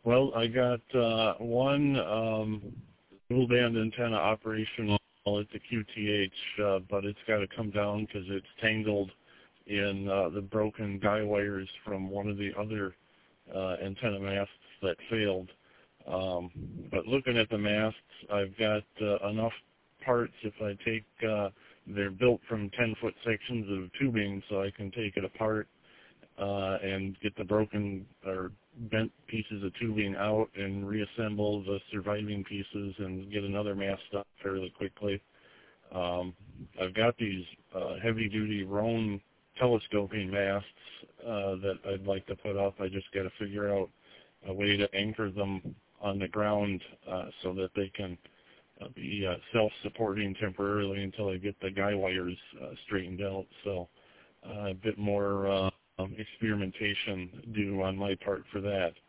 Well, I got one dual band antenna operational at the QTH, but it's got to come down because it's tangled in the broken guy wires from one of the other antenna masts that failed. But looking at the masts, I've got enough parts. If I take, they're built from 10-foot sections of tubing, so I can take it apart and get the broken or bent pieces of tubing out and reassemble the surviving pieces and get another mast up fairly quickly. I've got these heavy-duty Roan telescoping masts that I'd like to put up. I just got to figure out a way to anchor them on the ground so that they can be self-supporting temporarily until I get the guy wires straightened out. So a bit more experimentation due on my part for that.